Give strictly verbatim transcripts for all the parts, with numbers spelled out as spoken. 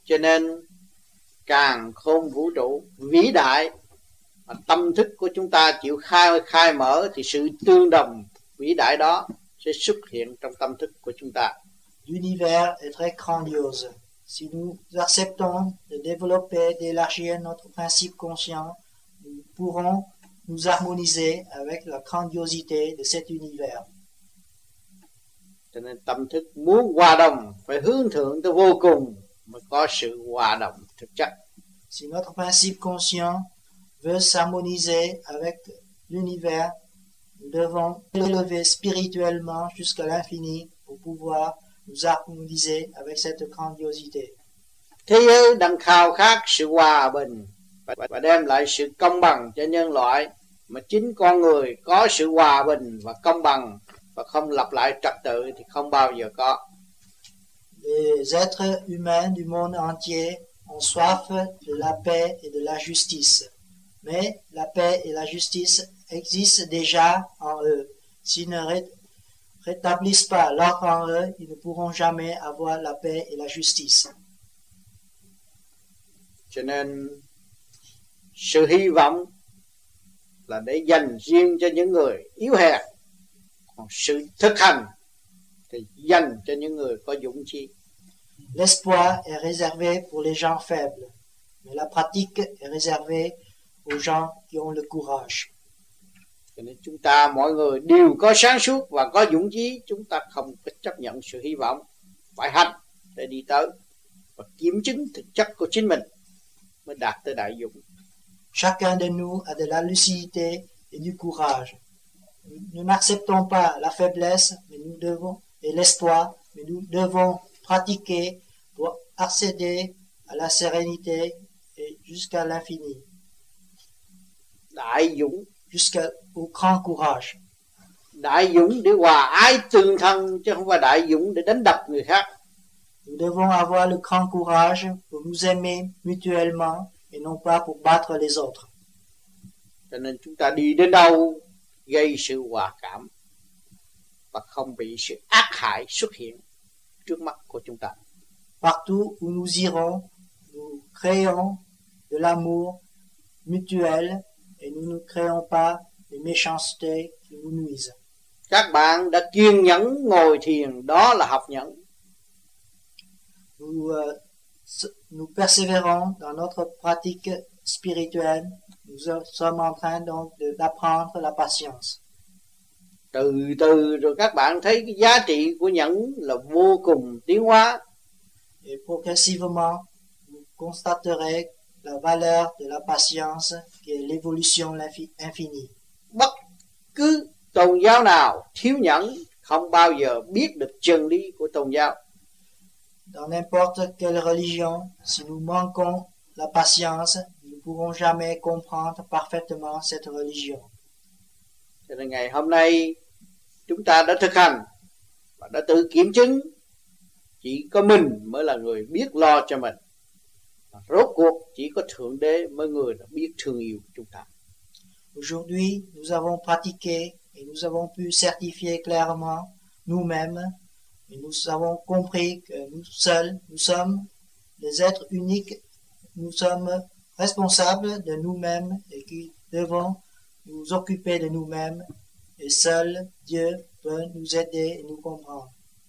Cho nên càng khôn vũ trụ vĩ đại, mà tâm thức của chúng ta chịu khai khai mở thì sự tương đồng vĩ đại đó sẽ xuất hiện trong tâm thức của chúng ta. L'univers est très grandiose. Si nous acceptons de développer, d'élargir notre principe conscient, nous pourrons nous harmoniser avec la grandiosité de cet univers. Cho nên tâm thức muốn hòa đồng phải hướng thượng tới vô cùng mới có sự hòa đồng thực chất. Si notre principe conscient veut s'harmoniser avec l'univers, nous devons élever spirituellement jusqu'à l'infini pour pouvoir nous harmoniser avec cette grandiosité. Thế giới đang khao khát sự hòa bình và đem lại sự công bằng cho nhân loại, mà chính con người có sự hòa bình và công bằng và không lặp lại trật tự thì không bao giờ có. Les êtres humains du monde entier ont soif de la paix et de la justice. Mais la paix et la justice existent déjà en eux. S'ils ne ré rétablissent pas l'ordre en eux, ils ne pourront jamais avoir la paix et la justice. Cho nên sự hy vọng là để dành riêng cho những người yếu hèn, còn sự thực hành thì dành cho những người có dũng chí. L'espoir est réservé pour les gens faibles, mais la pratique est réservée aux gens qui ont le courage. Cho nên chúng ta mọi người đều có sáng suốt và có dũng chí, chúng ta không có chấp nhận sự hy vọng, phải hành để đi tới và kiểm chứng thực chất của chính mình mới đạt tới đại dũng. Chacun de nous a de la lucidité et du courage. Nous n'acceptons pas la faiblesse, mais nous devons et l'espoir, mais nous devons pratiquer pour accéder à la sérénité et jusqu'à l'infini. Đại dũng, jusqu'au grand courage. Đại dũng để hòa ái tương thân chứ không phải đại dũng để đánh đập người khác. Nous devons avoir le grand courage pour nous aimer mutuellement et non pas pour battre les autres. Cho nên chúng ta đi đến đâu gây sự hòa cảm và không bị sự ác hại xuất hiện trước mắt của chúng ta. Partout où nous irons, nous créons de l'amour mutuel et nous ne créons pas de méchanceté qui nous nuisent. Các bạn đã kiên nhẫn ngồi thiền, đó là học nhẫn. Nous, euh, nous persévérons dans notre pratique spirituelle. Nous sommes en train donc d'apprendre la patience. Từ từ rồi các bạn thấy cái giá trị của nhẫn là vô cùng tiến hóa. Et progressivement, vous constaterez la valeur de la patience qui est l'évolution infinie. Bất cứ tôn giáo nào thiếu nhẫn không bao giờ biết được chân lý của tôn giáo. Dans n'importe quelle religion, si nous manquons la patience, nous ne pourrons jamais comprendre parfaitement cette religion. Cho nên ngày hôm nay chúng ta đã thực hành và đã tự kiểm chứng chỉ có mình mới là người biết lo cho mình. Rốt cuộc chỉ có Thượng Đế mới người đã biết thương yêu chúng ta. Aujourd'hui, nous avons pratiqué et nous avons pu certifier clairement nous-mêmes et nous avons compris que nous seuls, nous sommes des êtres uniques, nous sommes responsables de nous-mêmes et qui devons nous occuper de nous-mêmes et seul Dieu peut nous aider et nous comprendre.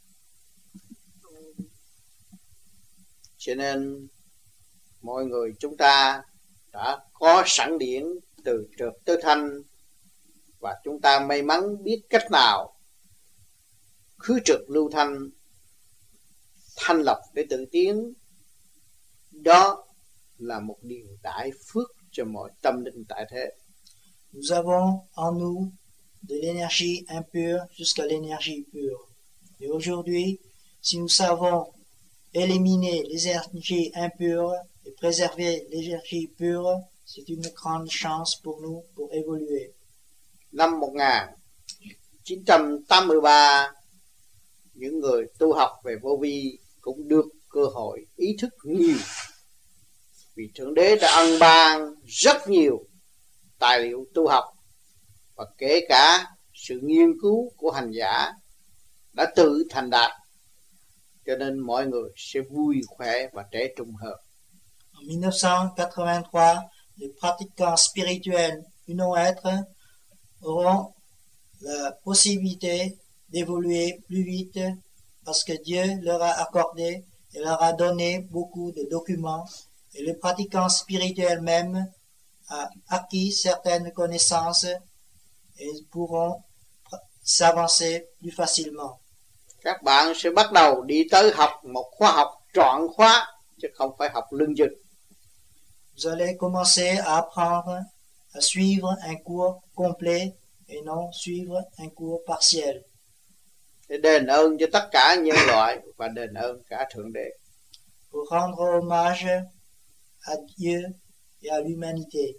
Cho nên mọi người chúng ta đã có sẵn điển từ trượt tới thanh, và chúng ta may mắn biết cách nào khứ trượt lưu thanh, thanh lọc để tự tiến. Đó là một điều đại phước cho mọi tâm linh tại thế. Nous avons en nous de l'énergie impure jusqu'à l'énergie pure. Et aujourd'hui, si nous savons éliminer les énergies impures et préserver l'énergie pure, c'est une grande chance pour nous pour évoluer. Năm một nghìn chín trăm tám mươi ba, những người tu học về vô vi cũng được cơ hội ý thức nhiều, vì Thượng Đế đã ân ban rất nhiều tài liệu tu học, và kể cả sự nghiên cứu của hành giả đã tự thành đạt. cho nên mọi người sẽ vui khỏe và trẻ trung hơn. En mille neuf cent quatre-vingt-trois, les pratiquants spirituels uno-êtres auront la possibilité d'évoluer plus vite parce que Dieu leur a accordé et leur a donné beaucoup de documents et les pratiquants spirituels même a acquis certaines connaissances et ils pourront s'avancer plus facilement. Các bạn sẽ bắt đầu đi tới học một khóa học trọn khóa chứ không phải học lưng dừng. Vous allez commencer à apprendre à suivre un cours complet et non suivre un cours partiel. Để đền ơn cho tất cả nhân loại và đền ơn cả Thượng Đế. Pour rendre hommage à Dieu et à l'humanité.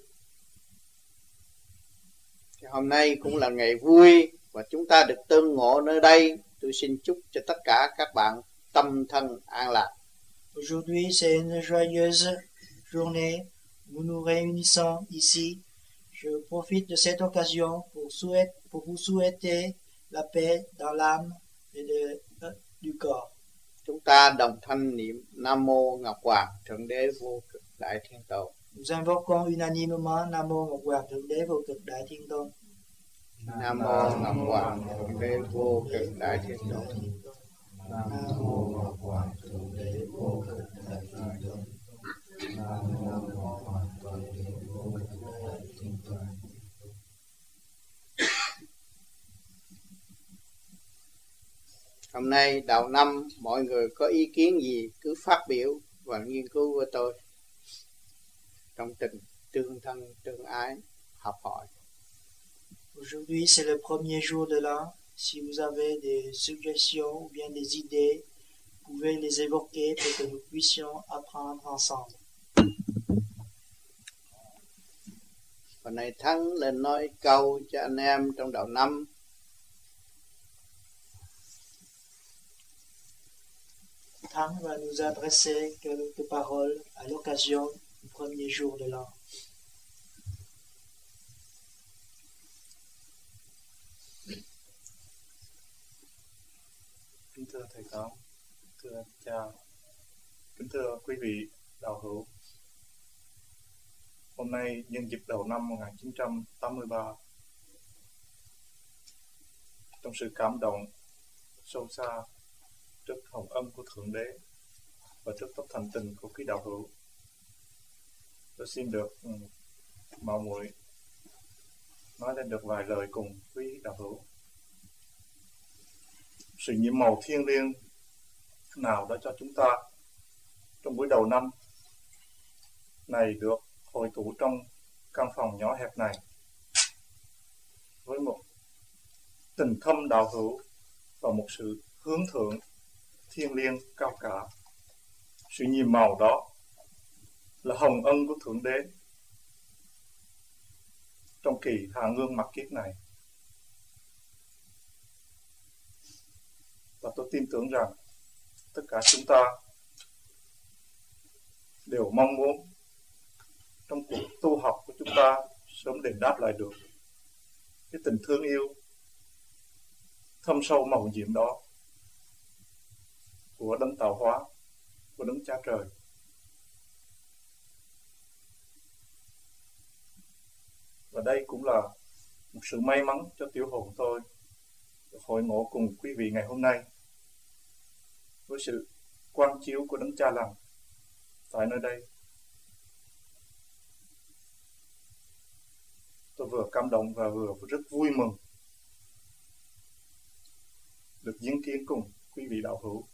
Hôm nay cũng là ngày vui và chúng ta được tương ngộ nơi đây. Tôi xin chúc cho tất cả các bạn tâm thân an lạc. Aujourd'hui, c'est une joyeuse journée. Nous nous réunissons ici. Je profite de cette occasion pour, souhaiter, pour vous souhaiter la paix dans l'âme et de, euh, du corps. Chúng ta đồng thanh niệm Nam Mô Ngọc Hoàng Thượng Đế Vô Cực Đại Thiên Tôn. Nous invoquons unanimement Nam Mô Ngọc Hoàng Thượng Đế Vô Cực Đại Thiên Tôn. Nam Mô Ngọc Hoàng Thượng Đế Vô Cực Đại Thiên Tôn. Nam Mô Ngọc Hoàng Thượng Đế Vô Cực Đại Thiên Tôn. Nam Mô Ngọc Hoàng Thượng Đế Vô Cực Đại Thiên Tôn. Hôm nay đầu năm mọi người có ý kiến gì cứ phát biểu và nghiên cứu với tôi trong tình tương thân tương ái học hỏi. Aujourd'hui, c'est le premier jour de l'an. Si vous avez des suggestions ou bien des idées, vous pouvez les évoquer pour que nous puissions apprendre ensemble. Hôm nay Thắng lên nói câu cho anh em trong đầu năm. Thắng va nous adresser quelques paroles à l'occasion du premier jour de l'an. Kính thưa Thầy Tám, thưa cha, kính thưa quý vị đạo hữu. Hôm nay nhân dịp đầu năm một nghìn chín trăm tám mươi ba, trong sự cảm động sâu xa trước hồng ân của Thượng Đế và trước tấm thành tình của quý đạo hữu, tôi xin được um, mạo muội nói lên được vài lời cùng quý đạo hữu. Sự nhiệm màu thiêng liêng nào đã cho chúng ta trong buổi đầu năm này được hội tụ trong căn phòng nhỏ hẹp này với một tình thâm đạo hữu và một sự hướng thượng thiêng liêng cao cả. Sự nhiệm màu đó là hồng ân của Thượng Đế trong kỳ hạ ngương mặc kiết này. Và tôi tin tưởng rằng tất cả chúng ta đều mong muốn trong cuộc tu học của chúng ta sớm đền đáp lại được cái tình thương yêu thâm sâu màu nhiệm đó của đấng tạo hóa, của đấng Cha Trời. Và đây cũng là một sự may mắn cho tiểu hồn tôi hội ngộ cùng quý vị ngày hôm nay với sự quang chiếu của đấng Cha Lành tại nơi đây. Tôi vừa cảm động và vừa rất vui mừng được diễn kiến cùng quý vị đạo hữu.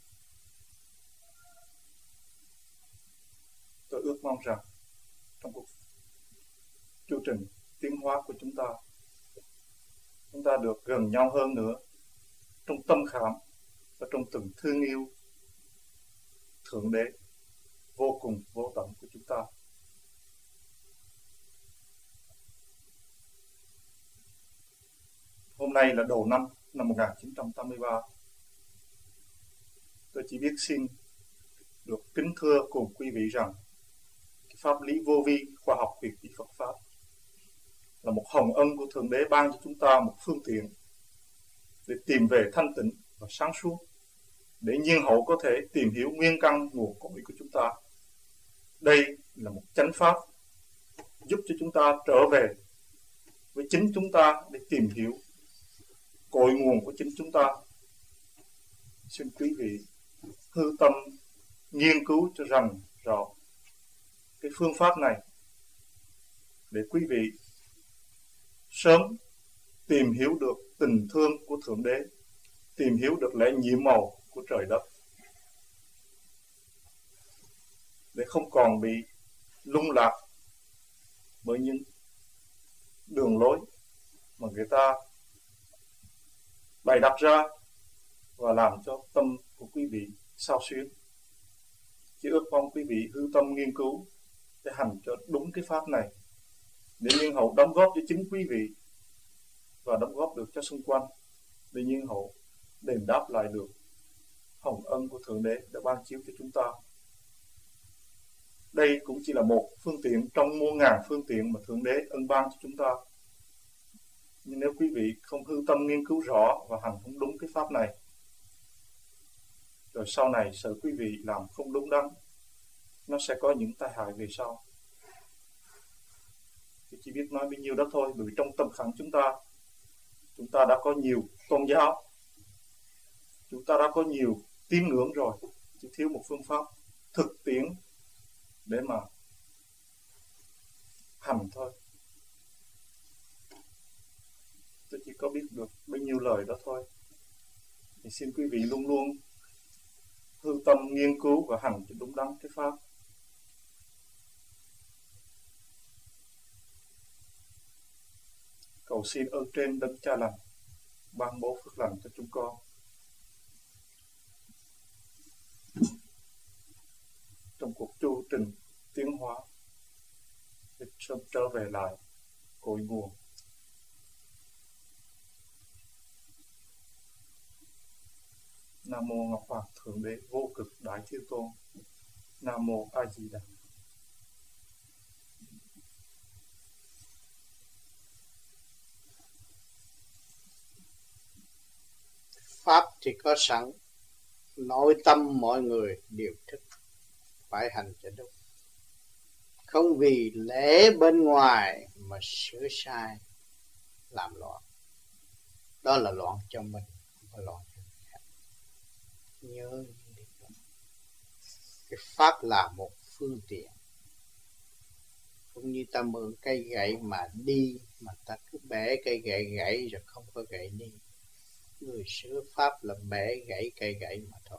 Tôi ước mong rằng trong cuộc chu trình tiến hóa của chúng ta, chúng ta được gần nhau hơn nữa trong tâm khảm và trong tình thương yêu Thượng Đế vô cùng vô tận của chúng ta. Hôm nay là đầu năm năm một nghìn chín trăm tám mươi ba. Tôi chỉ biết xin được kính thưa cùng quý vị rằng cái pháp lý vô vi khoa học huyền bí Phật pháp là một hồng ân của Thượng Đế ban cho chúng ta một phương tiện để tìm về thanh tịnh và sáng suốt để nhiên hậu có thể tìm hiểu nguyên căn nguồn cội của chúng ta. Đây là một chánh pháp giúp cho chúng ta trở về với chính chúng ta để tìm hiểu cội nguồn của chính chúng ta. Xin quý vị hư tâm nghiên cứu cho rành rõ cái phương pháp này để quý vị sớm tìm hiểu được tình thương của Thượng Đế, tìm hiểu được lẽ nhiệm màu của trời đất, để không còn bị lung lạc bởi những đường lối mà người ta bày đặt ra và làm cho tâm của quý vị xao xuyến. Chỉ ước mong quý vị hư tâm nghiên cứu để hành cho đúng cái pháp này, để nhiên hậu đóng góp cho chính quý vị và đóng góp được cho xung quanh, để nhiên hậu đền đáp lại được hồng ân của Thượng Đế đã ban chiếu cho chúng ta. Đây cũng chỉ là một phương tiện trong muôn ngàn phương tiện mà Thượng Đế ân ban cho chúng ta. Nhưng nếu quý vị không hư tâm nghiên cứu rõ và hành không đúng cái pháp này, rồi sau này sợ quý vị làm không đúng đắn, nó sẽ có những tai hại về sau. Tôi chỉ biết nói bấy nhiêu đó thôi, bởi vì trong tâm khẳng chúng ta, chúng ta đã có nhiều tôn giáo, chúng ta đã có nhiều tín ngưỡng rồi, chỉ thiếu một phương pháp thực tiễn để mà hành thôi. Tôi chỉ có biết được bấy nhiêu lời đó thôi. Thì xin quý vị luôn luôn hư tâm nghiên cứu và hành cho đúng đắn cái pháp. Cầu xin ơn trên đấng Cha lành ban bố phước lành cho chúng con. Trong cuộc chu trình tiến hóa để sớm trở về lại cội nguồn. Nam mô Ngọc Hoàng Thượng Đế Vô Cực Đại Thiên Tôn. Nam mô A Di Đà. Pháp thì có sẵn, nội tâm mọi người đều thức, phải hành cho đúng. Không vì lễ bên ngoài mà sửa sai, làm loạn. Đó là loạn cho mình, không phải loạn cho người khác. Nhớ những điều đó. Cái pháp là một phương tiện. Cũng như ta mượn cây gậy mà đi, mà ta cứ bẻ cây gậy gãy rồi không có gậy đi. Người sửa pháp là bẻ gãy cây gậy mà thôi.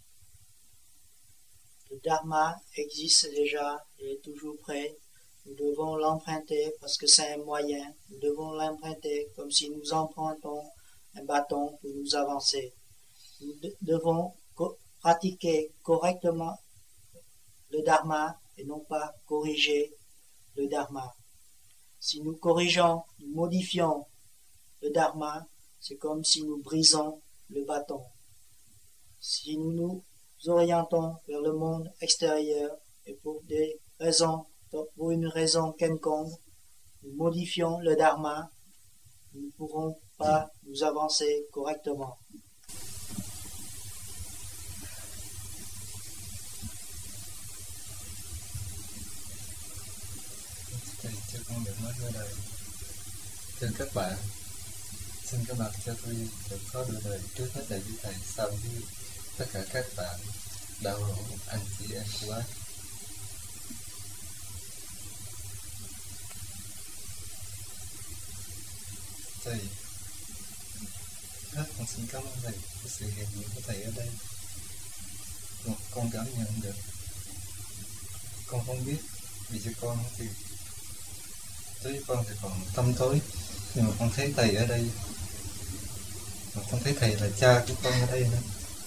Le Dharma existe déjà et est toujours prêt. Nous devons l'emprunter parce que c'est un moyen. Nous devons l'emprunter comme si nous empruntons un bâton pour nous avancer. Nous de- devons co- pratiquer correctement le Dharma et non pas corriger le Dharma. Si nous corrigeons, nous modifions le Dharma, c'est comme si nous brisons le bâton. Si nous nous orientons vers le monde extérieur et pour des raisons, pour une raison quelconque, nous modifions le Dharma, nous ne pourrons pas nous avancer correctement. Thầy cho con được nói đôi lời. Thưa các bạn, xin các bạn cho tôi được có đôi lời trước hết là với thầy, sau với tất cả các bạn đạo hữu, anh chị em của bác. Thầy, rất con xin cảm ơn thầy của sự hiện diện của thầy ở đây. Một con cảm nhận được, con không biết vì cho con thì tới con thì còn tâm tối, nhưng mà con thấy thầy ở đây, mà con thấy thầy là cha của con ở đây nữa,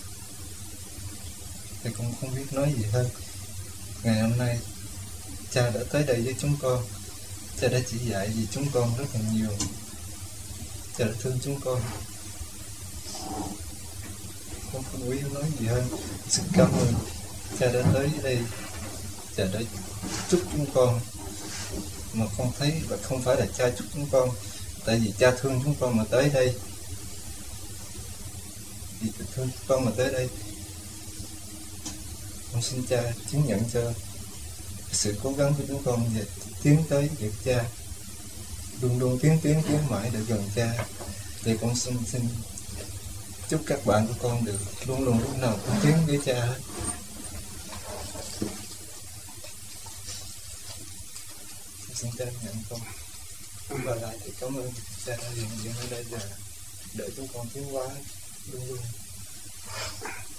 thì con không biết nói gì hơn. Ngày hôm nay cha đã tới đây với chúng con, cha đã chỉ dạy gì chúng con rất là nhiều, cha đã thương chúng con. Con không biết nói gì hơn. Xin cảm ơn cha đã tới đây, cha đã chúc chúng con, mà con thấy và không phải là cha chúc chúng con, tại vì cha thương chúng con mà tới đây, vì thương chúng con mà tới đây. Con xin cha chứng nhận cho sự cố gắng của chúng con về tiến tới việc cha, luôn luôn tiến tiến tiến mãi để gần cha. Thì con xin xin chúc các bạn của con được luôn luôn lúc nào cũng tiến với cha hết. Xin cha nhận con. Và lại thì cảm ơn cha đã hiện diện ở đây và đợi chúng con tiến hóa luôn luôn.